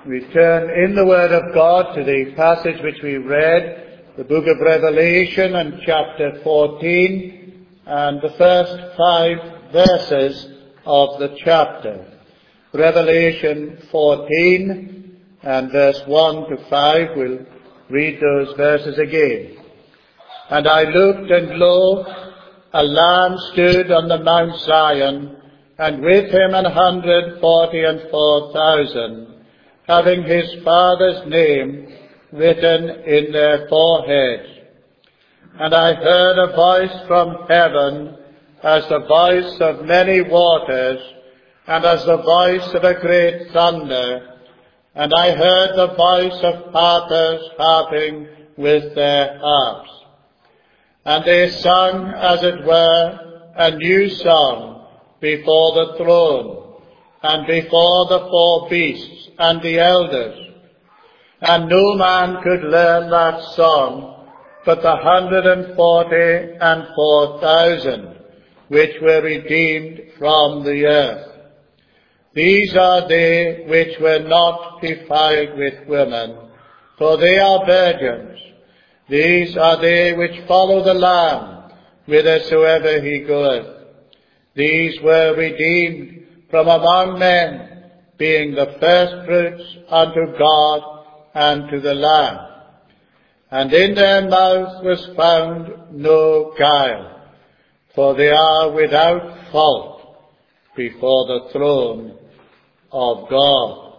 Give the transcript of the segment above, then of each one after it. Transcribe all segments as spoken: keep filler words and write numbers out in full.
We turn in the Word of God to the passage which we read, the book of Revelation and chapter fourteen, and the first five verses of the chapter. Revelation fourteen and verse one to five, we'll read those verses again. And I looked, and lo, a Lamb stood on the Mount Zion, and with him an hundred forty and four thousand, having his Father's name written in their foreheads. And I heard a voice from heaven, as the voice of many waters, and as the voice of a great thunder. And I heard the voice of harpers harping with their harps. And they sung, as it were, a new song before the throne, and before the four beasts and the elders. And no man could learn that song but the hundred and forty and four thousand, which were redeemed from the earth. These are they which were not defiled with women, for they are virgins. These are they which follow the Lamb whithersoever he goeth. These were redeemed from among men, being the firstfruits unto God and to the Lamb. And in their mouth was found no guile, for they are without fault before the throne of God.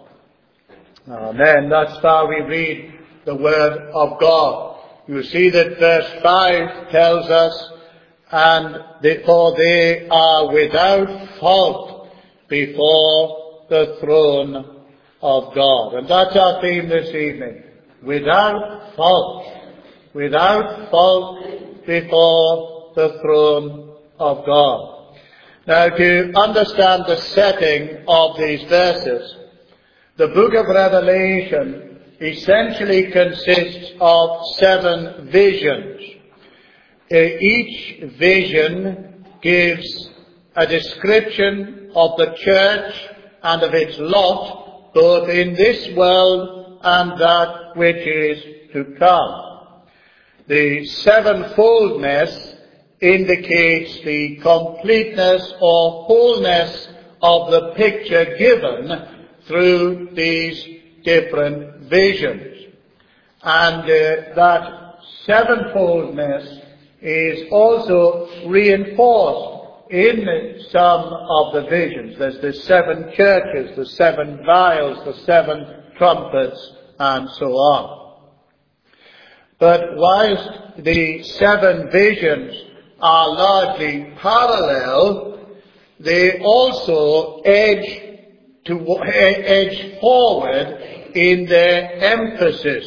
Amen. That's how we read the Word of God. You see that verse five tells us, and for they are without fault before the throne of God. And that's our theme this evening. Without fault. Without fault before the throne of God. Now, to understand the setting of these verses, the book of Revelation essentially consists of seven visions. Each vision gives a description of the church and of its lot, both in this world and that which is to come. The sevenfoldness indicates the completeness or wholeness of the picture given through these different visions. And uh, that sevenfoldness is also reinforced in some of the visions. There's the seven churches, the seven vials, the seven trumpets, and so on. But whilst the seven visions are largely parallel, they also edge to edge forward in their emphasis,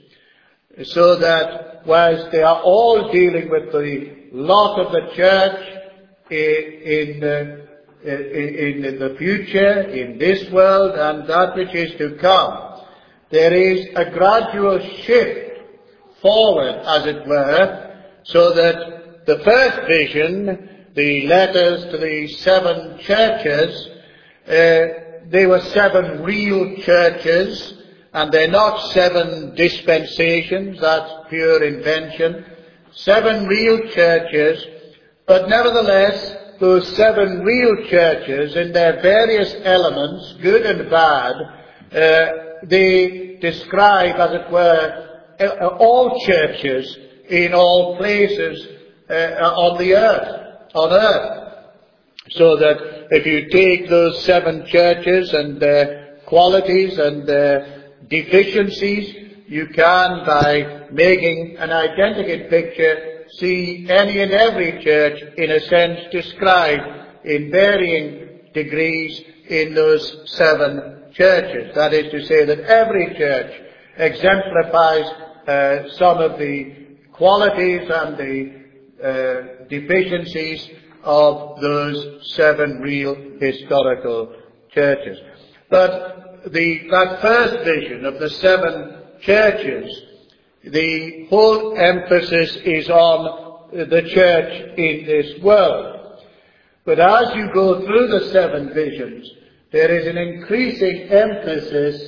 so that whilst they are all dealing with the lot of the church in, in, in, in the future, in this world, and that which is to come, there is a gradual shift forward, as it were, so that the first vision, the letters to the seven churches, uh, they were seven real churches, and they're not seven dispensations, that's pure invention. Seven real churches, but nevertheless, those seven real churches, in their various elements, good and bad, uh, they describe, as it were, uh, all churches in all places uh, on the earth, on earth. So that if you take those seven churches and their qualities and their deficiencies, you can, by making an identical picture, see any and every church, in a sense, described in varying degrees in those seven churches. That is to say that every church exemplifies uh, some of the qualities and the uh, deficiencies of those seven real historical churches. But the, that first vision of the seven churches, the whole emphasis is on the church in this world. But as you go through the seven visions, there is an increasing emphasis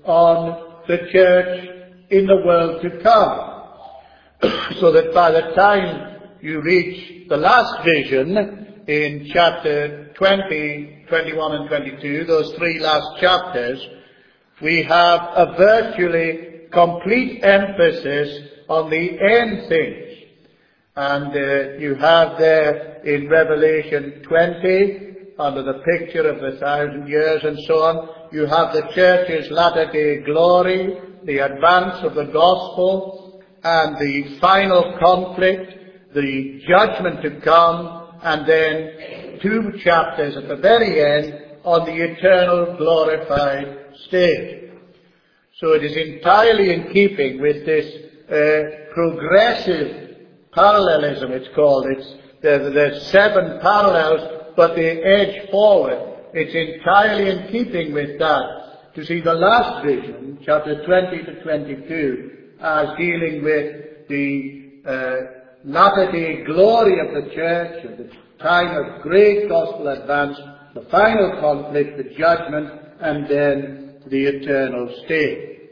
on the church in the world to come. So that by the time you reach the last vision in chapter twenty, twenty-one and twenty-two, those three last chapters, we have a virtually complete emphasis on the end things. And uh, you have there in Revelation twenty, under the picture of the thousand years and so on, you have the church's latter-day glory, the advance of the gospel, and the final conflict, the judgment to come, and then two chapters at the very end on the eternal glorified state. So it is entirely in keeping with this uh, progressive parallelism, it's called. It's, there, there's seven parallels, but they edge forward. It's entirely in keeping with that. To see the last vision, chapter twenty to twenty-two, as dealing with the uh, latter-day glory of the church, at the time of great gospel advance, the final conflict, the judgment, and then the eternal state.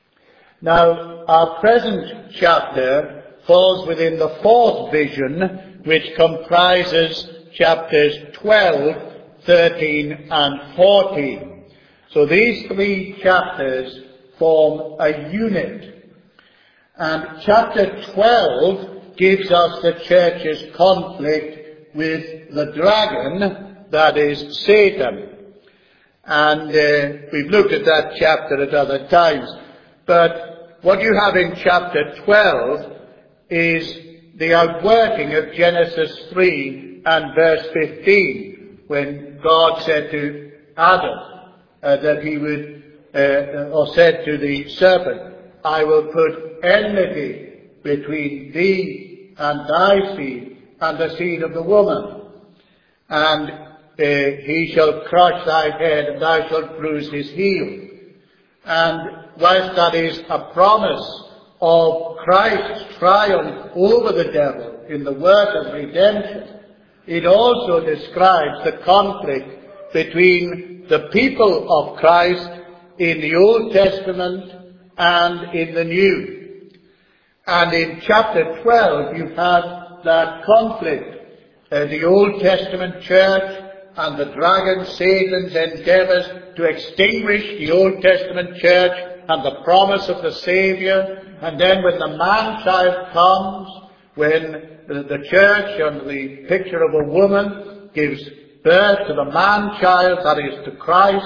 Now, our present chapter falls within the fourth vision, which comprises chapters twelve, thirteen, and fourteen. So these three chapters form a unit. And chapter twelve gives us the church's conflict with the dragon, that is Satan. And uh, we've looked at that chapter at other times. But what you have in chapter twelve is the outworking of Genesis three and verse fifteen, when God said to Adam uh, that he would, uh, or said to the serpent, I will put enmity between thee and thy seed and the seed of the woman. And uh, he shall crush thy head, and thou shalt bruise his heel. And whilst that is a promise of Christ's triumph over the devil in the work of redemption, it also describes the conflict between the people of Christ in the Old Testament and in the New. And in chapter twelve you have that conflict. Uh, the Old Testament church and the dragon, Satan's endeavours to extinguish the Old Testament church and the promise of the Saviour. And then when the man-child comes, when the, the church, under the picture of a woman, gives birth to the man-child, that is to Christ,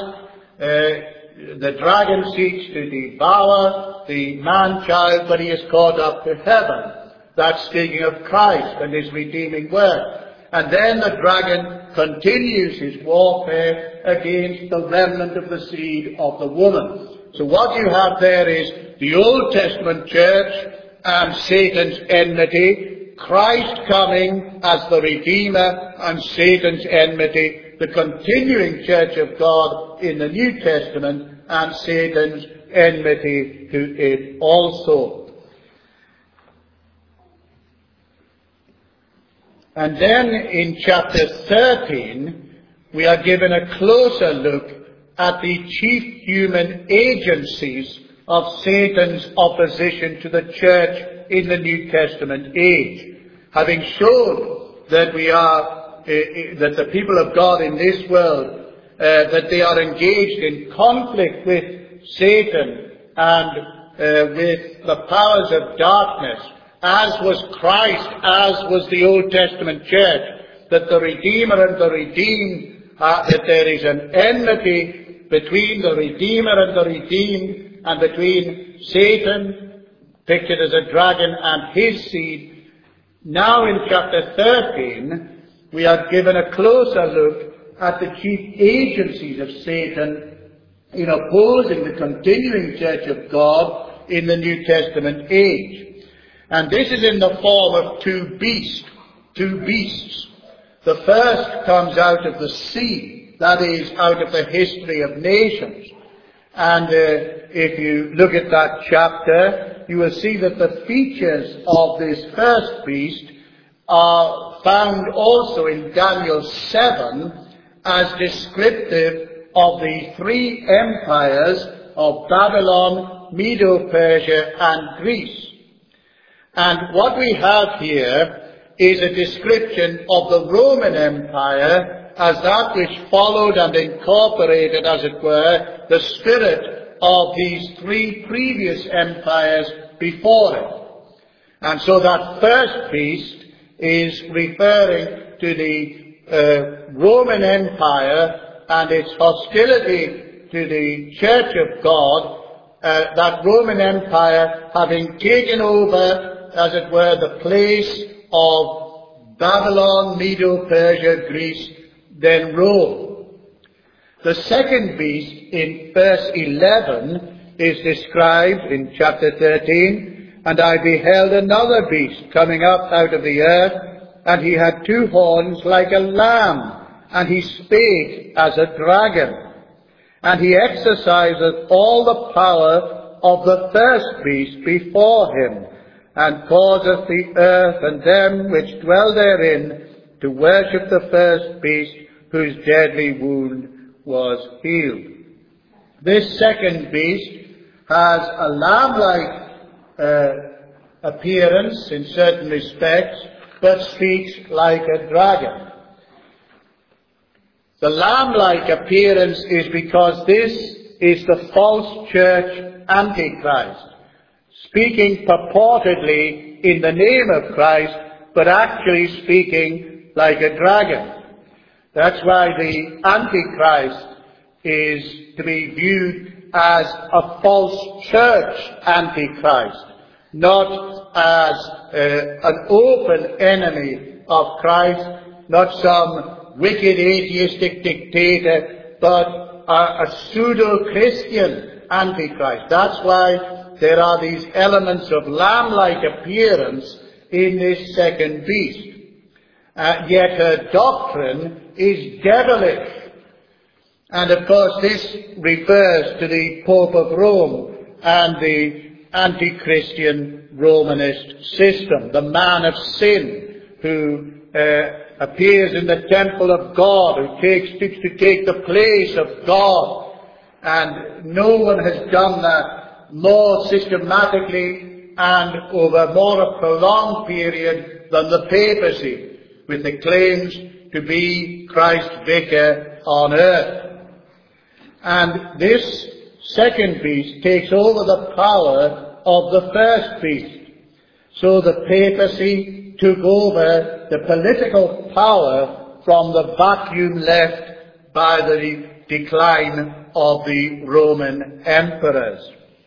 uh, the dragon seeks to devour the man-child, but he is caught up to heaven. That's speaking of Christ and his redeeming work. And then the dragon continues his warfare against the remnant of the seed of the woman. So what you have there is the Old Testament church and Satan's enmity, Christ coming as the Redeemer and Satan's enmity, the continuing church of God in the New Testament and Satan's enmity to it also. And then in chapter thirteen, we are given a closer look at the chief human agencies of Satan's opposition to the church in the New Testament age. Having shown that we are, uh, that the people of God in this world, uh, that they are engaged in conflict with Satan and uh, with the powers of darkness, as was Christ, as was the Old Testament church, that the Redeemer and the redeemed, uh, that there is an enmity between the Redeemer and the redeemed, and between Satan, pictured as a dragon, and his seed. Now in chapter thirteen, we are given a closer look at the chief agencies of Satan in opposing the continuing church of God in the New Testament age. And this is in the form of two beasts, two beasts. The first comes out of the sea, that is, out of the history of nations. And uh, if you look at that chapter, you will see that the features of this first beast are found also in Daniel seven as descriptive of the three empires of Babylon, Medo-Persia, and Greece. And what we have here is a description of the Roman Empire as that which followed and incorporated, as it were, the spirit of these three previous empires before it. And so that first beast is referring to the uh, Roman Empire and its hostility to the Church of God, uh, that Roman Empire having taken over, as it were, the place of Babylon, Medo-Persia, Greece, then Rome. The second beast in verse eleven is described in chapter thirteen. And I beheld another beast coming up out of the earth, and he had two horns like a lamb, and he spake as a dragon. And he exerciseth all the power of the first beast before him, and causeth the earth and them which dwell therein to worship the first beast, whose deadly wound was healed. This second beast has a lamb-like Uh, appearance in certain respects, but speaks like a dragon. The lamb-like appearance is because this is the false church Antichrist, speaking purportedly in the name of Christ, but actually speaking like a dragon. That's why the Antichrist is to be viewed as a false church Antichrist, not as uh, an open enemy of Christ, not some wicked atheistic dictator, but a, a pseudo-Christian Antichrist. That's why there are these elements of lamb-like appearance in this second beast. Uh, yet her doctrine is devilish. And of course this refers to the Pope of Rome and the anti-Christian Romanist system, the man of sin who uh, appears in the temple of God, who takes to take the place of God. And no one has done that more systematically and over more a prolonged period than the papacy, with the claims to be Christ's vicar on earth. And this second beast takes over the power of the first beast. So the papacy took over the political power from the vacuum left by the decline of the Roman emperors.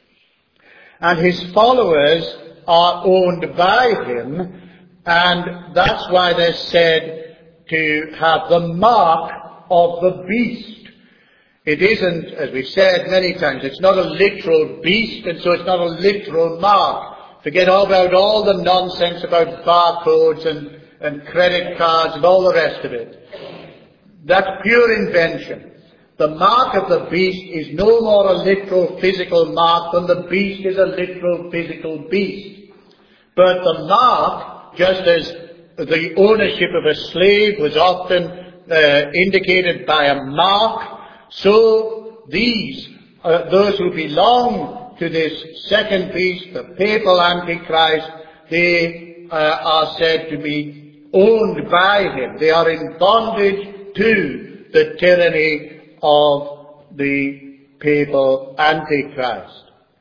And his followers are owned by him, and that's why they're said to have the mark of the beast. It isn't, as we've said many times, it's not a literal beast, and so it's not a literal mark. Forget all about all the nonsense about barcodes and, and credit cards and all the rest of it. That's pure invention. The mark of the beast is no more a literal physical mark than the beast is a literal physical beast. But the mark, just as the ownership of a slave was often uh, indicated by a mark, so these, uh, those who belong to this second beast, the papal Antichrist, they uh, are said to be owned by him. They are in bondage to the tyranny of the papal Antichrist.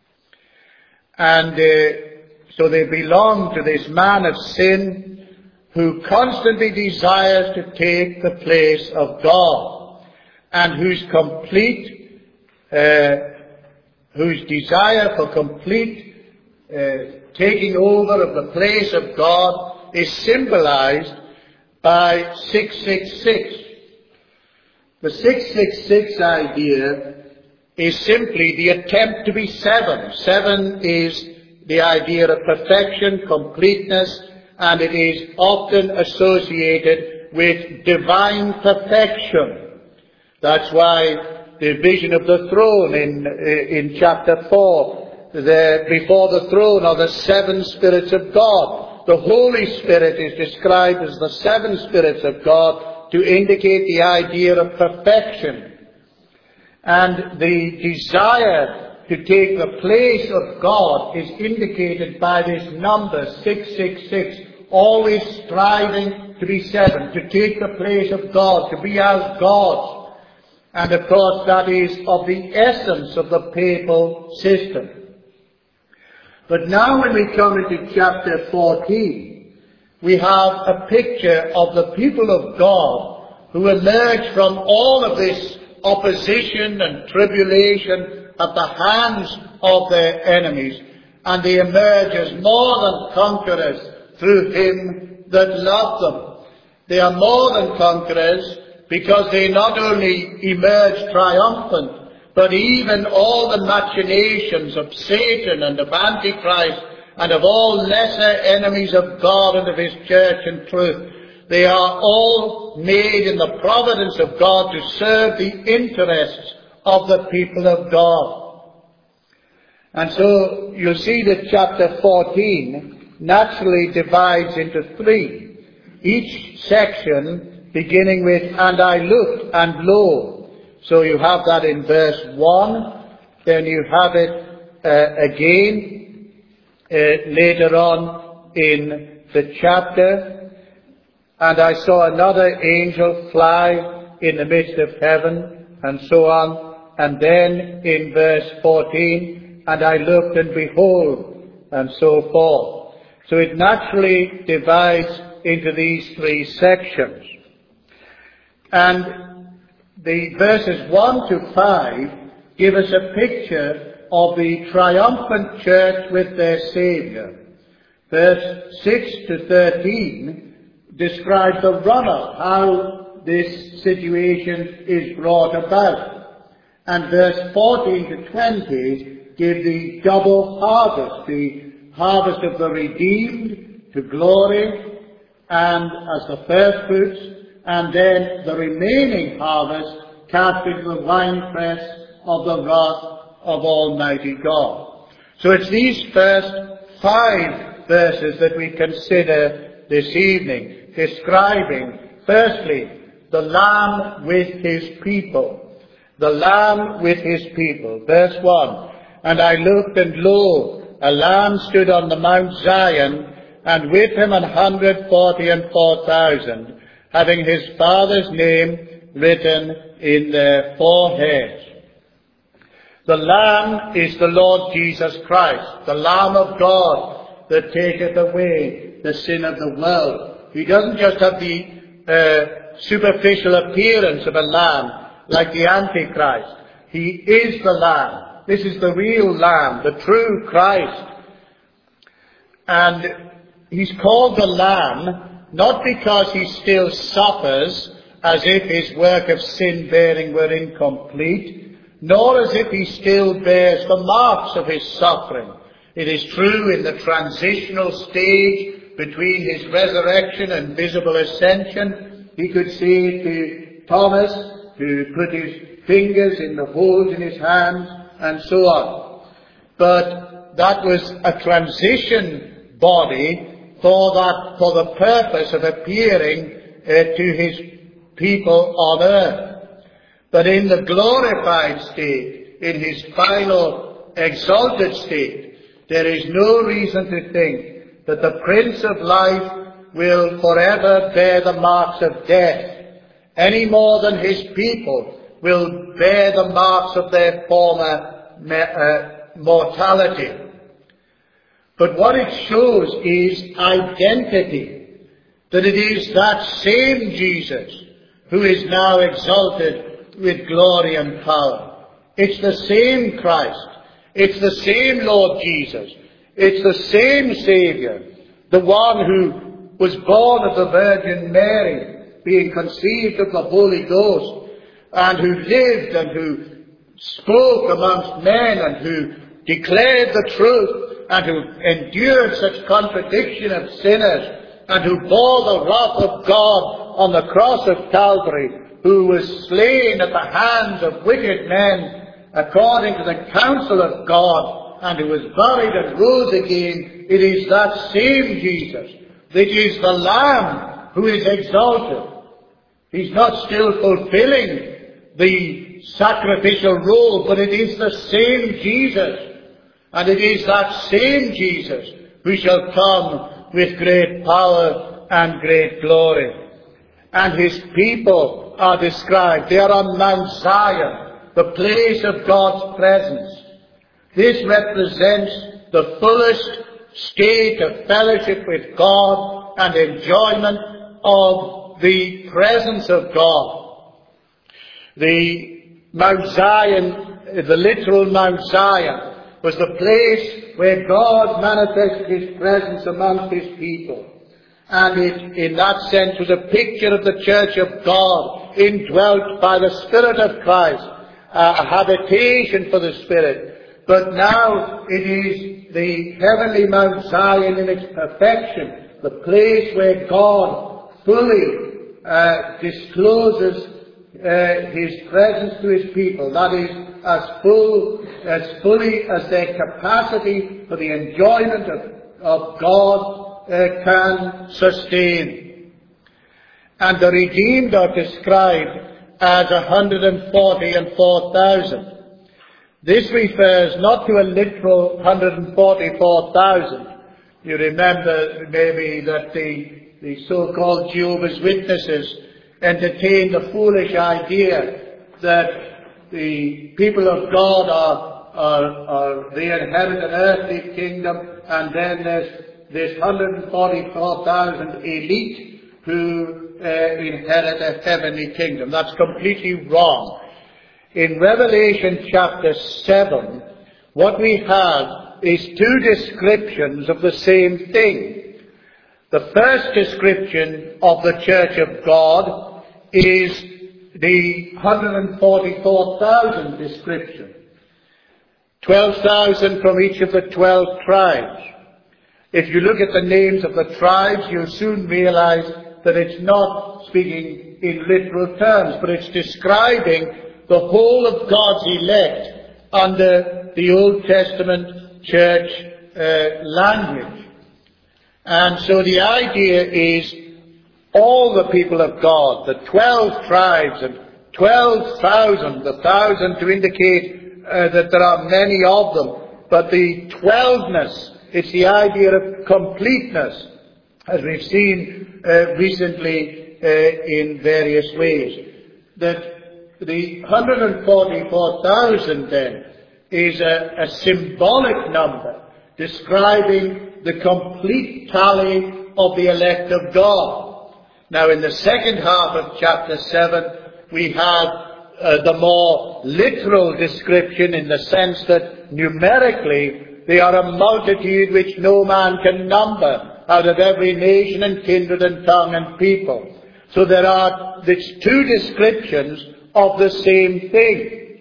And uh, so they belong to this man of sin who constantly desires to take the place of God, and whose complete, uh, whose desire for complete uh, taking over of the place of God is symbolized by six six six. The six six six idea is simply the attempt to be seven. Seven is the idea of perfection, completeness, and it is often associated with divine perfection. That's why the vision of the throne in in chapter four, there before the throne are the seven spirits of God. The Holy Spirit is described as the seven spirits of God to indicate the idea of perfection. And the desire to take the place of God is indicated by this number six six six, always striving to be seven, to take the place of God, to be as God. And of course that is of the essence of the papal system. But now when we come into chapter fourteen, we have a picture of the people of God who emerge from all of this opposition and tribulation at the hands of their enemies, and they emerge as more than conquerors through him that loved them. They are more than conquerors because they not only emerge triumphant, but even all the machinations of Satan and of Antichrist and of all lesser enemies of God and of his church and truth, they are all made in the providence of God to serve the interests of the people of God. And so you'll see that chapter fourteen naturally divides into three. Each section beginning with, and I looked, and lo. So you have that in verse one, then you have it uh, again uh, later on in the chapter. And I saw another angel fly in the midst of heaven, and so on. And then in verse fourteen, and I looked and behold, and so forth. So it naturally divides into these three sections. And the verses one to five give us a picture of the triumphant church with their Saviour. Verse six to thirteen describe the run-up, how this situation is brought about. And verse fourteen to twenty give the double harvest, the harvest of the redeemed to glory and as the first fruits, and then the remaining harvest cast into the winepress of the wrath of Almighty God. So it's these first five verses that we consider this evening, describing, firstly, the Lamb with his people. The Lamb with his people. Verse one, and I looked, and lo, a Lamb stood on the Mount Zion, and with him an hundred forty and four thousand, having his Father's name written in their foreheads. The Lamb is the Lord Jesus Christ, the Lamb of God that taketh away the sin of the world. He doesn't just have the uh, superficial appearance of a lamb like the Antichrist. He is the Lamb. This is the real Lamb, the true Christ. And he's called the Lamb not because he still suffers as if his work of sin-bearing were incomplete, nor as if he still bears the marks of his suffering. It is true in the transitional stage between his resurrection and visible ascension, he could say to Thomas to put his fingers in the holes in his hands and so on. But that was a transition body for that, for the purpose of appearing uh, to his people on earth. But in the glorified state, in his final exalted state, there is no reason to think that the Prince of Life will forever bear the marks of death, any more than his people will bear the marks of their former uh, mortality. But what it shows is identity, that it is that same Jesus who is now exalted with glory and power. It's the same Christ. It's the same Lord Jesus. It's the same Saviour, the one who was born of the Virgin Mary, being conceived of the Holy Ghost, and who lived and who spoke amongst men and who declared the truth, and who endured such contradiction of sinners, and who bore the wrath of God on the cross of Calvary, who was slain at the hands of wicked men according to the counsel of God, and who was buried and rose again. It is that same Jesus. It is the Lamb who is exalted. He's not still fulfilling the the sacrificial role, but it is the same Jesus. And it is that same Jesus who shall come with great power and great glory. And his people are described. They are on Mount Zion, the place of God's presence. This represents the fullest state of fellowship with God and enjoyment of the presence of God. The Mount Zion, the literal Mount Zion, was the place where God manifested his presence amongst his people. And it, in that sense, was a picture of the church of God, indwelt by the Spirit of Christ, uh, a habitation for the Spirit. But now it is the heavenly Mount Zion in its perfection, the place where God fully uh, discloses uh, his presence to his people. That is, as full, as fully as their capacity for the enjoyment of, of God uh, can sustain. And the redeemed are described as one hundred forty and four thousand. This refers not to a literal one hundred forty-four thousand. You remember maybe that the, the so-called Jehovah's Witnesses entertained the foolish idea that the people of God are, are, are they inherit an earthly kingdom, and then there's this one hundred forty-four thousand elite who uh, inherit a heavenly kingdom. That's completely wrong. In Revelation chapter seven, what we have is two descriptions of the same thing. The first description of the church of God is the one hundred forty-four thousand description. twelve thousand from each of the twelve tribes. If you look at the names of the tribes, you'll soon realize that it's not speaking in literal terms, but it's describing the whole of God's elect under the Old Testament church uh, language. And so the idea is all the people of God, the twelve tribes and twelve thousand, the thousand to indicate uh, that there are many of them, but the twelveness, it's the idea of completeness, as we've seen uh, recently uh, in various ways. That the one hundred forty-four thousand then is a, a symbolic number describing the complete tally of the elect of God. Now in the second half of chapter seven we have uh, the more literal description, in the sense that numerically they are a multitude which no man can number, out of every nation and kindred and tongue and people. So there are these two descriptions of the same thing.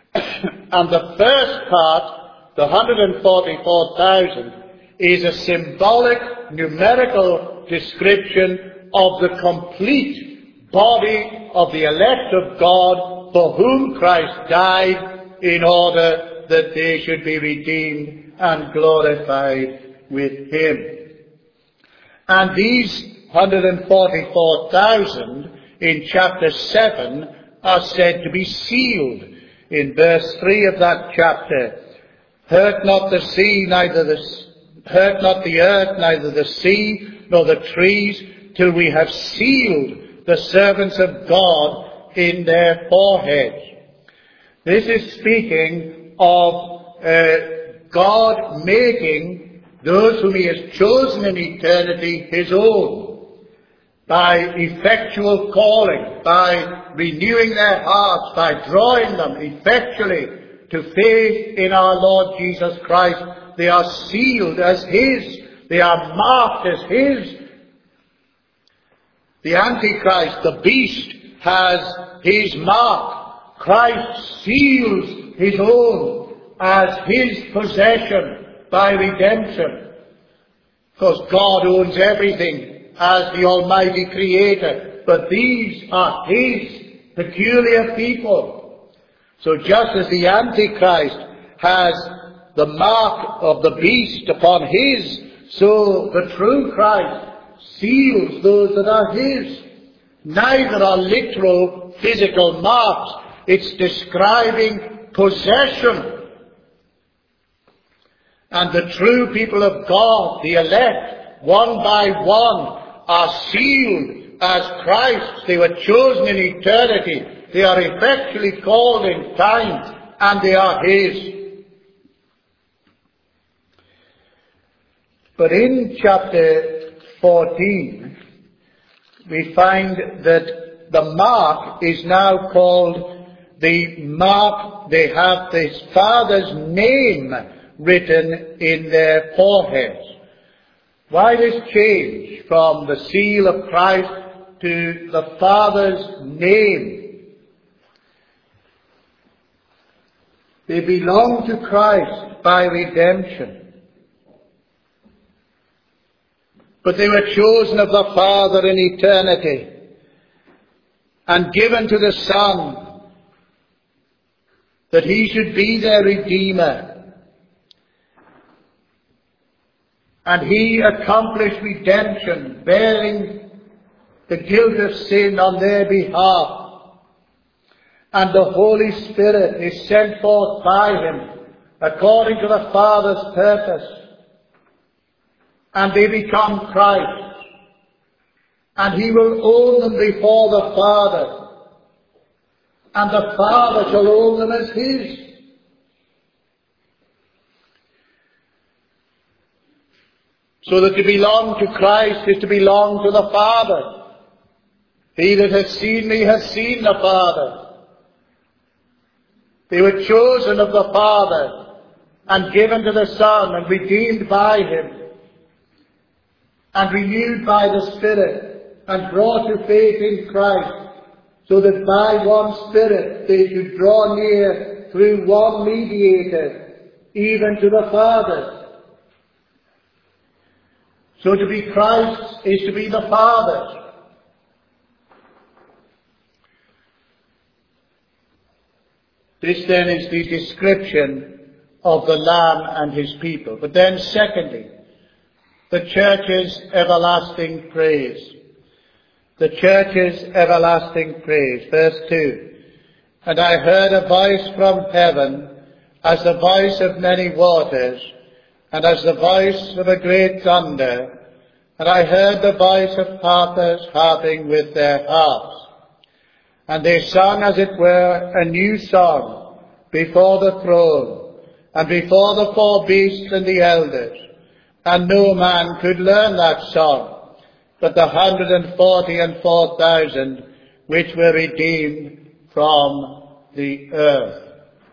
And the first part, the one hundred forty-four thousand, is a symbolic, numerical description of the complete body of the elect of God, for whom Christ died, in order that they should be redeemed and glorified with him. And these one hundred forty-four thousand in chapter seven are said to be sealed. In verse three of that chapter, hurt not the sea, neither the hurt not the earth, neither the sea, nor the trees, till we have sealed the servants of God in their foreheads. This is speaking of uh, God making those whom he has chosen in eternity his own, by effectual calling, by renewing their hearts, by drawing them effectually to faith in our Lord Jesus Christ. They are sealed as his. They are marked as his. The Antichrist, the beast, has his mark. Christ seals his own as his possession by redemption. Because God owns everything as the Almighty Creator, but these are his peculiar people. So just as the Antichrist has the mark of the beast upon his, so the true Christ seals those that are his. Neither are literal physical marks, It's describing possession. And the true people of God, the elect, one by one, are sealed as Christ's. They were chosen in eternity. They are effectually called in time, and they are His. But in chapter fourteen, we find that the mark is now called the mark. They have His Father's name written in their foreheads. Why this change from the seal of Christ to the Father's name? They belong to Christ by redemption. But they were chosen of the Father in eternity and given to the Son that He should be their Redeemer. And He accomplished redemption, bearing the guilt of sin on their behalf. And the Holy Spirit is sent forth by Him according to the Father's purpose. And they become Christ. And He will own them before the Father. And the Father shall own them as His. So that to belong to Christ is to belong to the Father. He that has seen me has seen the Father. They were chosen of the Father and given to the Son and redeemed by Him, and renewed by the Spirit, and brought to faith in Christ, so that by one Spirit they should draw near through one mediator, even to the Father. So to be Christ is to be the Father's. This then is the description of the Lamb and His people. But then secondly, the church's everlasting praise. The church's everlasting praise. Verse two. And I heard a voice from heaven, as the voice of many waters, and as the voice of a great thunder. And I heard the voice of harpers harping with their harps. And they sung, as it were, a new song before the throne, and before the four beasts and the elders. And no man could learn that song, but the hundred and forty and four thousand which were redeemed from the earth.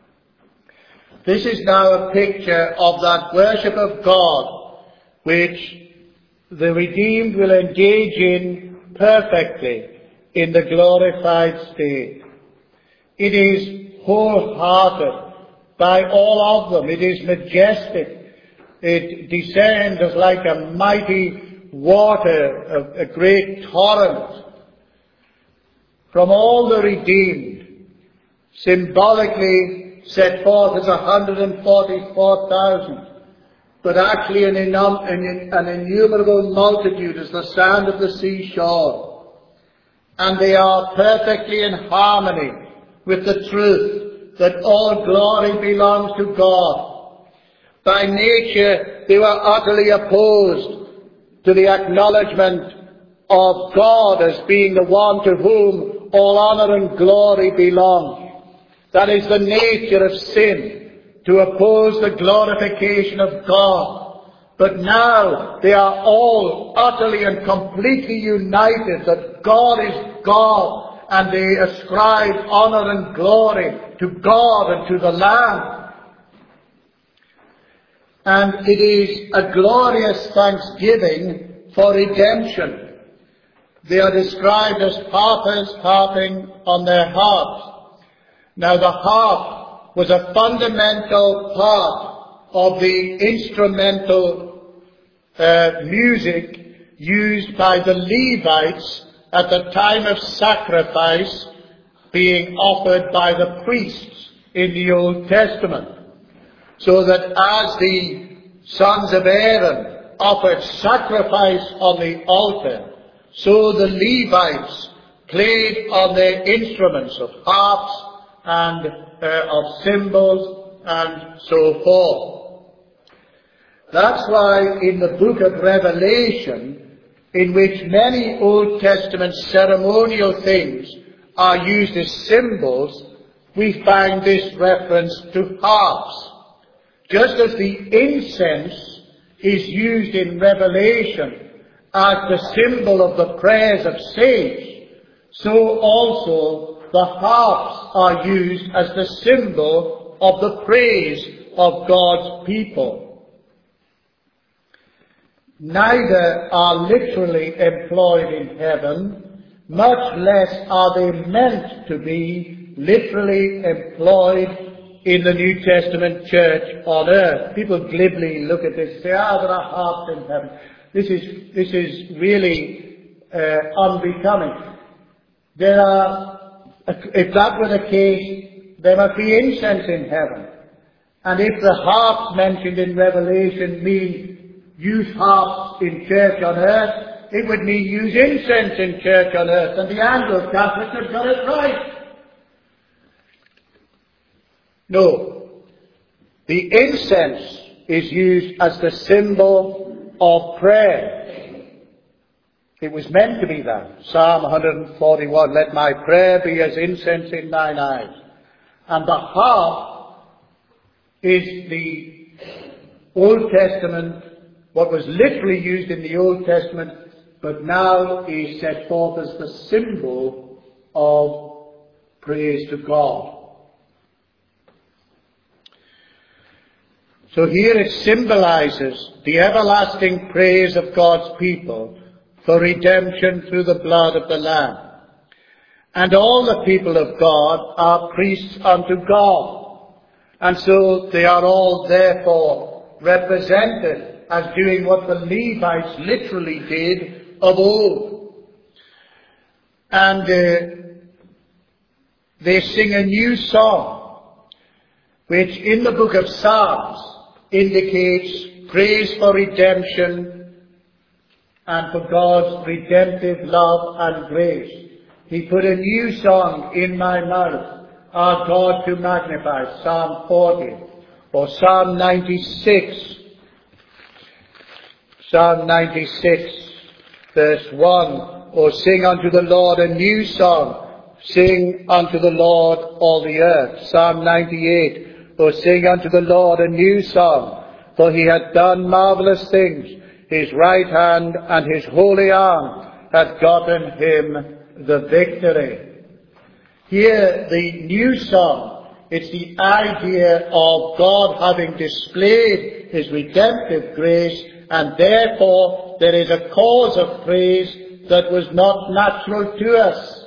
This is now a picture of that worship of God which the redeemed will engage in perfectly in the glorified state. It is wholehearted by all of them. It is majestic. It descends as like a mighty water, a, a great torrent. From all the redeemed, symbolically set forth as one hundred forty-four thousand, but actually an, inum, an, an innumerable multitude as the sand of the seashore. And they are perfectly in harmony with the truth that all glory belongs to God. By nature, they were utterly opposed to the acknowledgement of God as being the one to whom all honor and glory belong. That is the nature of sin, to oppose the glorification of God. But now they are all utterly and completely united that God is God, and they ascribe honor and glory to God and to the Lamb. And it is a glorious thanksgiving for redemption. They are described as harpers harping on their harps. Now the harp was a fundamental part of the instrumental uh, music used by the Levites at the time of sacrifice being offered by the priests in the Old Testament. So that as the sons of Aaron offered sacrifice on the altar, so the Levites played on their instruments of harps and uh, of symbols and so forth. That's why in the book of Revelation, in which many Old Testament ceremonial things are used as symbols, we find this reference to harps. Just as the incense is used in Revelation as the symbol of the prayers of saints, so also the harps are used as the symbol of the praise of God's people. Neither are literally employed in heaven, much less are they meant to be literally employed in the New Testament church on earth. People glibly look at this and say, ah, there are harps in heaven. This is, this is really uh, unbecoming. There are, if that were the case, there must be incense in heaven. And if the harps mentioned in Revelation mean use harps in church on earth, it would mean use incense in church on earth. And the Anglo-Catholics have got it right. No. The incense is used as the symbol of prayer. It was meant to be that. Psalm one forty-one, let my prayer be as incense in thine eyes. And the harp is the Old Testament, what was literally used in the Old Testament, but now is set forth as the symbol of praise to God. So here it symbolizes the everlasting praise of God's people for redemption through the blood of the Lamb. And all the people of God are priests unto God. And so they are all therefore represented as doing what the Levites literally did of old. And uh, they sing a new song, which in the book of Psalms indicates praise for redemption and for God's redemptive love and grace. He put a new song in my mouth, our God to magnify, Psalm forty, or Psalm ninety-six. Psalm ninety-six, verse one, or sing unto the Lord a new song, sing unto the Lord all the earth. Psalm ninety-eight, or sing unto the Lord a new song, for he hath done marvelous things. His right hand and his holy arm hath gotten him the victory. Here, the new song, it's the idea of God having displayed his redemptive grace, and therefore there is a cause of praise that was not natural to us.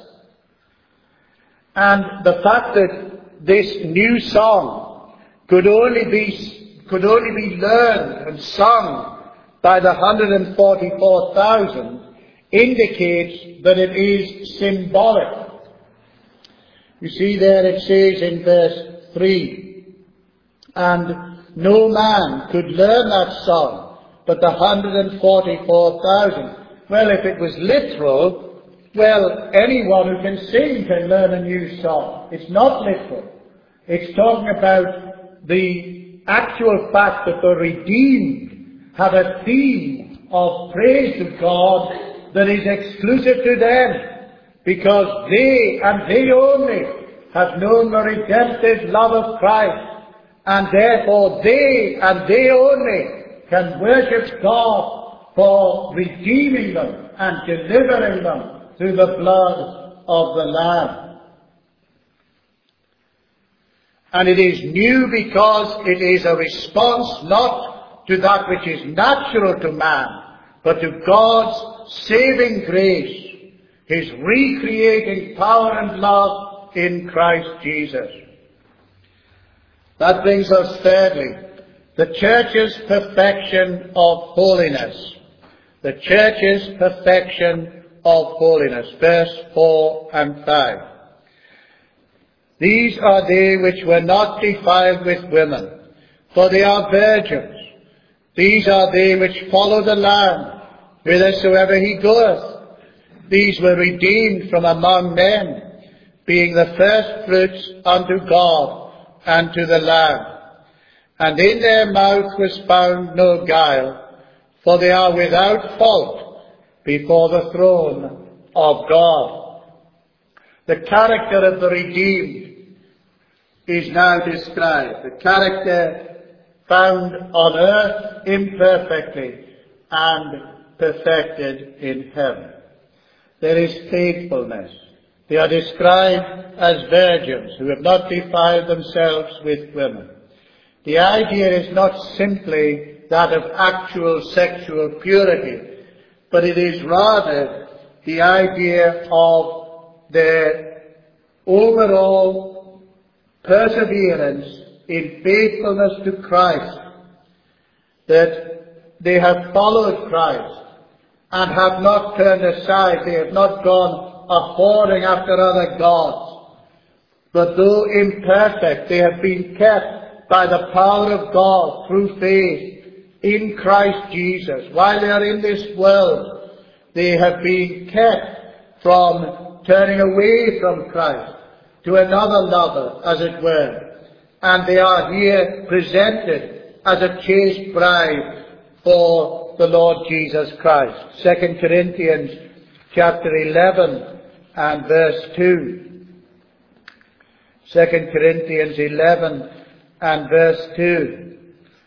And the fact that this new song could only be, could only be learned and sung by the one hundred forty-four thousand indicates that it is symbolic. You see there it says in verse three, and no man could learn that song but the one hundred forty-four thousand. Well, if it was literal, well, anyone who can sing can learn a new song. It's not literal. It's talking about the actual fact that the redeemed have a theme of praise to God that is exclusive to them, because they and they only have known the redemptive love of Christ, and therefore they and they only can worship God for redeeming them and delivering them through the blood of the Lamb. And it is new because it is a response not to that which is natural to man, but to God's saving grace, his recreating power and love in Christ Jesus. That brings us thirdly, the church's perfection of holiness. The church's perfection of holiness. Verse four and five. These are they which were not defiled with women, for they are virgins. These are they which follow the Lamb, whithersoever he goeth. These were redeemed from among men. being the first fruits unto God and to the Lamb. And in their mouth was found no guile, for they are without fault before the throne of God. The character of the redeemed is now described. The character found on earth imperfectly and perfected in heaven. There is faithfulness. They are described as virgins who have not defiled themselves with women. The idea is not simply that of actual sexual purity, but it is rather the idea of their overall perseverance in faithfulness to Christ, that they have followed Christ and have not turned aside. They have not gone a-whoring after other gods, but though imperfect, they have been kept by the power of God through faith in Christ Jesus. While they are in this world, they have been kept from turning away from Christ to another lover, as it were. And they are here presented as a chaste bride for the Lord Jesus Christ. Second Corinthians chapter eleven and verse two. Second Corinthians eleven and verse two.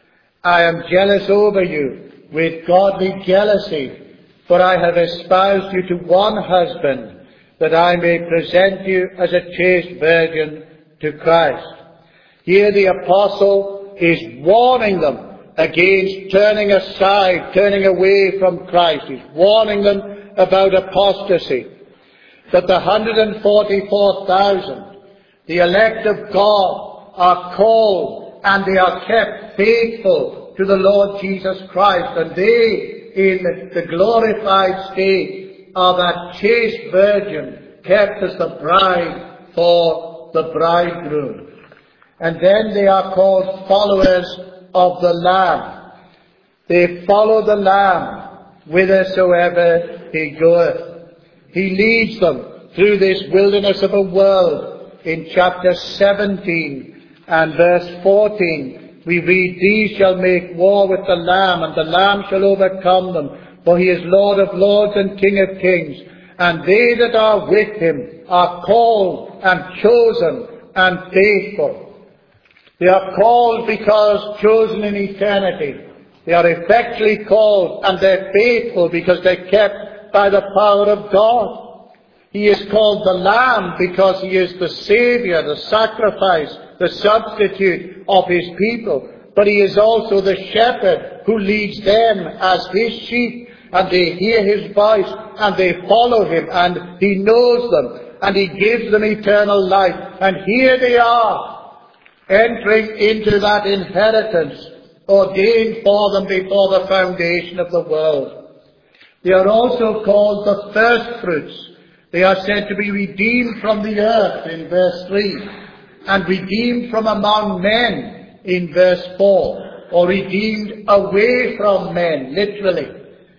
I am jealous over you with godly jealousy, for I have espoused you to one husband, that I may present you as a chaste virgin to Christ. Here the apostle is warning them against turning aside, turning away from Christ. He's warning them about apostasy. That the one hundred forty-four thousand, the elect of God, are called and they are kept faithful to the Lord Jesus Christ. And they, in the glorified state, are that chaste virgin kept as the bride for the bridegroom. And then they are called followers of the Lamb. They follow the Lamb whithersoever he goeth. He leads them through this wilderness of a world. In chapter seventeen and verse fourteen, we read, These shall make war with the Lamb, and the Lamb shall overcome them, for he is Lord of lords and King of kings. And they that are with him are called and chosen and faithful. They are called because chosen in eternity. They are effectually called, and they're faithful because they're kept by the power of God. He is called the Lamb because he is the Saviour, the sacrifice, the substitute of his people. But he is also the shepherd who leads them as his sheep, and they hear his voice and they follow him, and he knows them and he gives them eternal life. And here they are, entering into that inheritance ordained for them before the foundation of the world. They are also called the first fruits. They are said to be redeemed from the earth in verse three, and redeemed from among men in verse four, or redeemed away from men, literally.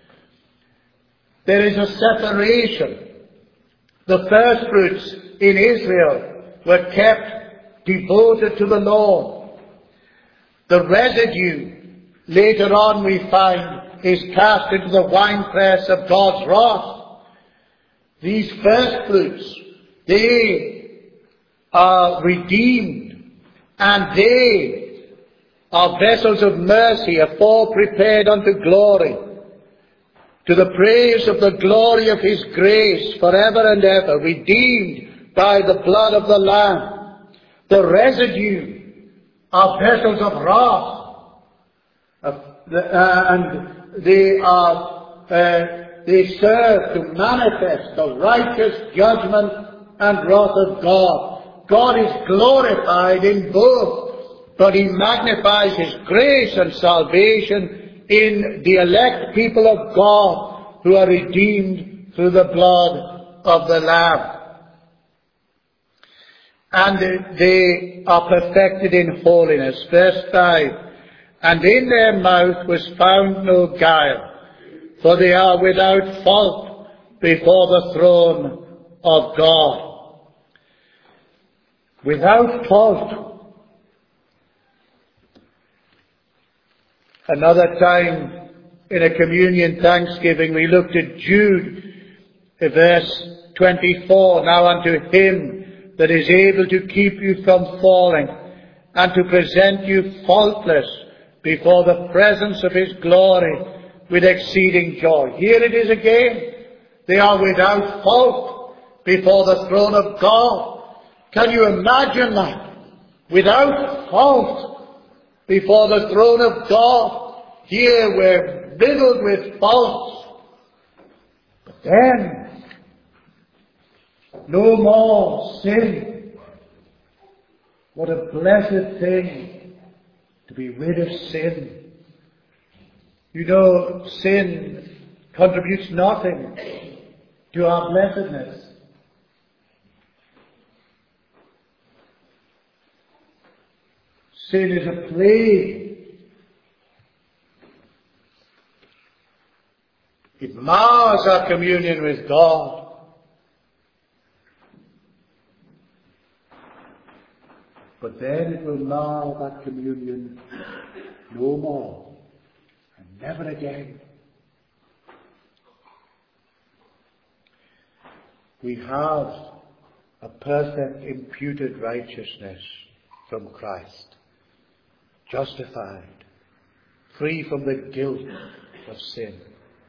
There is a separation. The first fruits in Israel were kept devoted to the Lord. The residue, later on we find, is cast into the winepress of God's wrath. These first fruits, they are redeemed, and they are vessels of mercy, afore prepared unto glory, to the praise of the glory of his grace forever and ever, redeemed by the blood of the Lamb. The residue are vessels of wrath, uh, uh, and they are uh, they serve to manifest the righteous judgment and wrath of God. God is glorified in both, but he magnifies his grace and salvation in the elect people of God who are redeemed through the blood of the Lamb. And they are perfected in holiness. Verse five, And in their mouth was found no guile, for they are without fault before the throne of God. without fault. Another time in a communion thanksgiving we looked at Jude, verse twenty-four, now unto him that is able to keep you from falling and to present you faultless before the presence of his glory with exceeding joy. Here it is again. They are without fault before the throne of God. Can you imagine that? Without fault before the throne of God. Here we're riddled with faults. But then, no more sin. What a blessed thing to be rid of sin. You know, sin contributes nothing to our blessedness. Sin is a plague. It mars our communion with God. But then it will mar that communion no more, and never again. We have a perfect imputed righteousness from Christ, justified, free from the guilt of sin.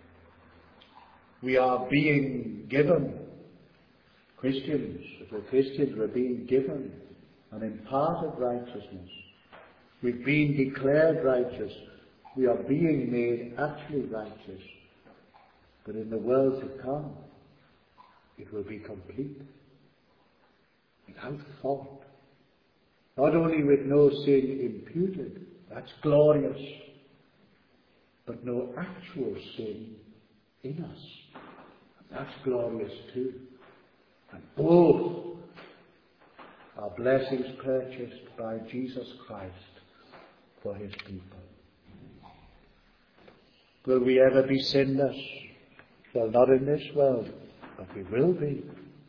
We are being given, Christians, if we're Christians, we're being given an imparted righteousness. We've been declared righteous. We are being made actually righteous. But in the world to come, it will be complete, without fault. Not only with no sin imputed, that's glorious, but no actual sin in us. That's glorious too. And both are blessings purchased by Jesus Christ for his people. Will we ever be sinless? Well, not in this world, but we will be.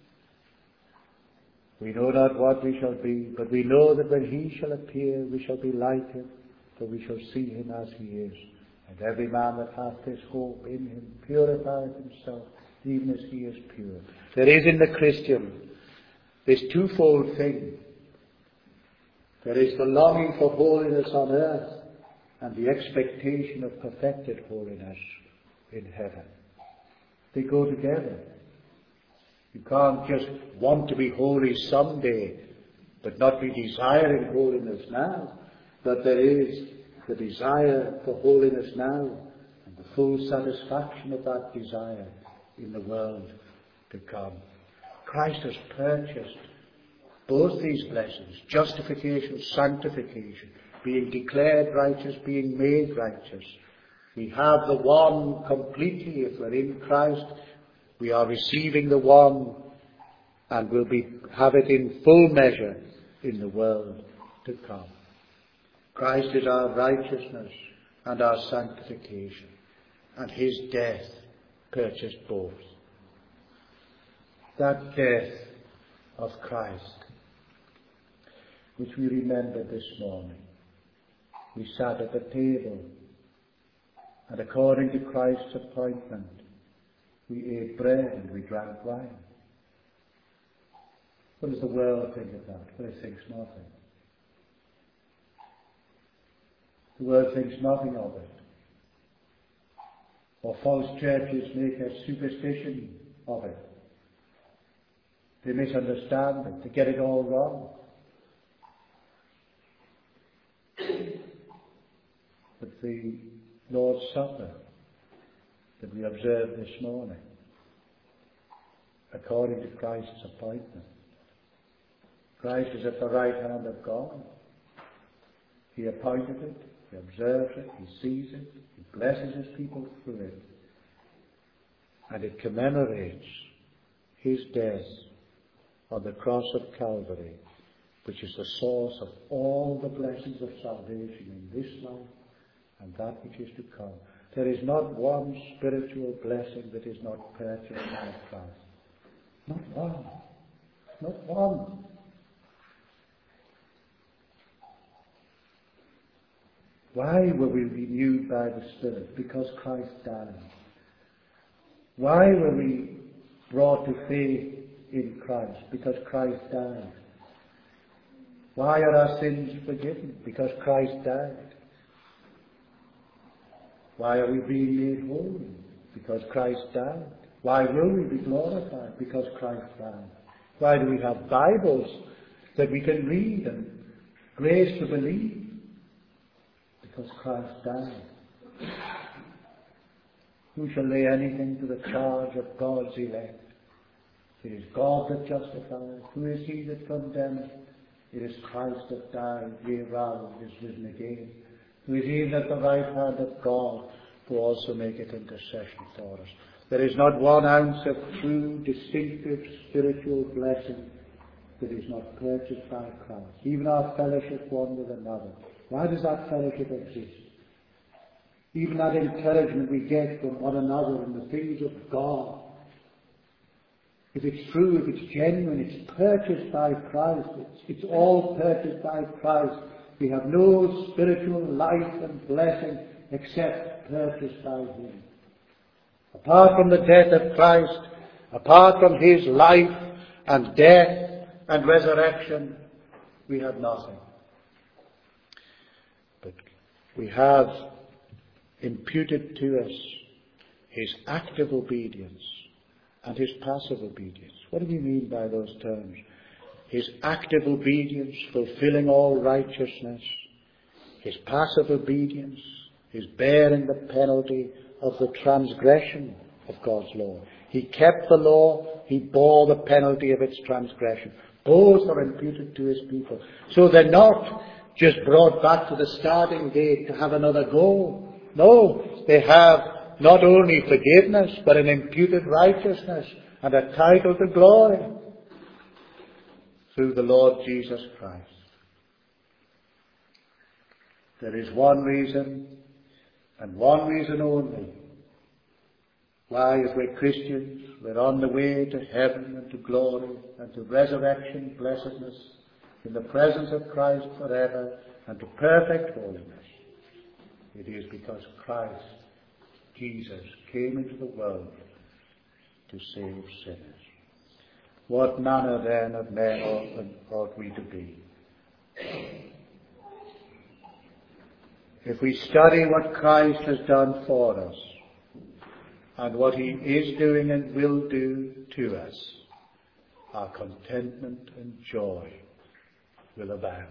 We know not what we shall be, but we know that when he shall appear, we shall be like him, for we shall see him as he is. And every man that hath this hope in him purifieth himself, even as he is pure. There is in the Christian this twofold thing. There is the longing for holiness on earth and the expectation of perfected holiness in heaven. They go together. You can't just want to be holy someday, but not be desiring holiness now. But there is the desire for holiness now, and the full satisfaction of that desire in the world to come. Christ has purchased both these blessings, justification, sanctification, being declared righteous, being made righteous. We have the one completely. If we're in Christ, we are receiving the one, and will be have it in full measure in the world to come. Christ is our righteousness and our sanctification, and his death purchased both. That death of Christ, which we remember this morning. We sat at the table, and according to Christ's appointment, we ate bread and we drank wine. What does the world think of that? Well, it thinks nothing. The world thinks nothing of it. Or false churches make a superstition of it. They misunderstand it. They get it all wrong. But the Lord's Supper that we observe this morning, according to Christ's appointment, Christ is at the right hand of God. He appointed it, he observes it, he sees it, he blesses his people through it. And it commemorates his death on the cross of Calvary, which is the source of all the blessings of salvation in this life and that which is to come. There is not one spiritual blessing that is not purchased by Christ. Not one. Not one. Why were we renewed by the Spirit? Because Christ died. Why were we brought to faith in Christ? Because Christ died. Why are our sins forgiven? Because Christ died. Why are we being made holy? Because Christ died. Why will we be glorified? Because Christ died. Why do we have Bibles that we can read and grace to believe? Because Christ died. Who shall lay anything to the charge of God's elect? It is God that justifies. Who is he that condemneth? It is Christ that died, yea rather, is risen again. Who is even at the right hand of God, who also maketh intercession for us. There is not one ounce of true, distinctive, spiritual blessing that is not purchased by Christ. Even our fellowship one with another. Why does that fellowship exist? Even that encouragement we get from one another in the things of God. If it's true, if it's genuine, it's purchased by Christ. It's, it's all purchased by Christ. We have no spiritual life and blessing except purchased by Him. Apart from the death of Christ, apart from His life and death and resurrection, we have nothing. But we have imputed to us His active obedience and His passive obedience. What do we mean by those terms? His active obedience, fulfilling all righteousness. His passive obedience, His bearing the penalty of the transgression of God's law. He kept the law, He bore the penalty of its transgression. Both are imputed to His people. So they're not just brought back to the starting gate to have another go. No, they have not only forgiveness, but an imputed righteousness and a title to glory through the Lord Jesus Christ. There is one reason, and one reason only, why, as we're Christians, we're on the way to heaven and to glory and to resurrection, blessedness, in the presence of Christ forever, and to perfect holiness. It is because Christ, Jesus, came into the world to save sinners. What manner then of men ought, ought we to be? If we study what Christ has done for us, and what He is doing and will do to us, our contentment and joy will abound.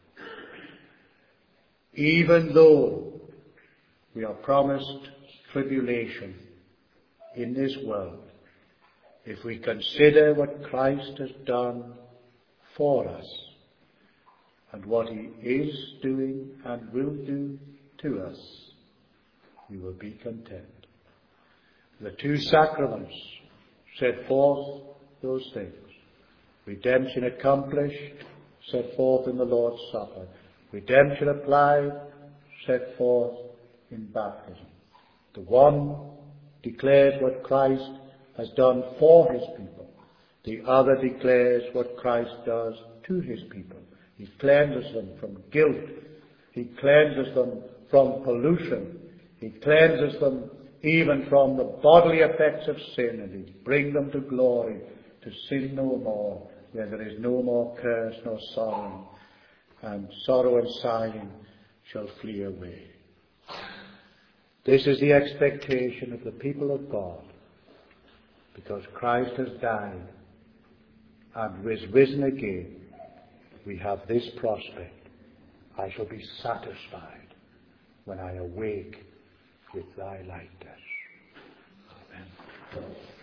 Even though we are promised tribulation in this world, if we consider what Christ has done for us and what He is doing and will do to us, we will be content. The two sacraments set forth those things. Redemption accomplished, set forth in the Lord's Supper. Redemption applied, set forth in baptism. The one declares what Christ has done for His people. The other declares what Christ does to His people. He cleanses them from guilt. He cleanses them from pollution. He cleanses them even from the bodily effects of sin, and He brings them to glory, to sin no more, where there is no more curse nor sorrow, and sorrow and sighing shall flee away. This is the expectation of the people of God, because Christ has died and is risen again. We have this prospect: I shall be satisfied when I awake with Thy likeness. Amen.